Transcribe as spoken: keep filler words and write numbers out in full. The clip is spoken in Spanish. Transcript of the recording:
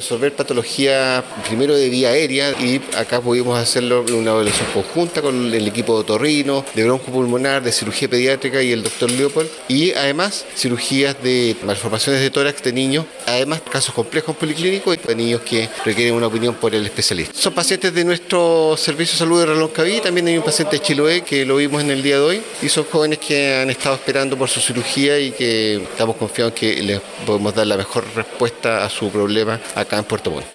resolver patología primero de vía aérea y acá pudimos hacerlo en una evaluación conjunta con el equipo de otorrino, de broncopulmonar, de cirugía pediátrica y el doctor Leopold, y además cirugías de malformaciones de tórax de niños, además casos complejos policlínicos y de niños que requieren una opinión por el especialista. Son pacientes de nuestro servicio de salud de Reloncaví, también hay un paciente de Chiloé que lo vimos en el día de hoy y son jóvenes que han estado esperando por su cirugía y que estamos confiados en que les podemos dar la mejor respuesta a su problema acá en Puerto Montt.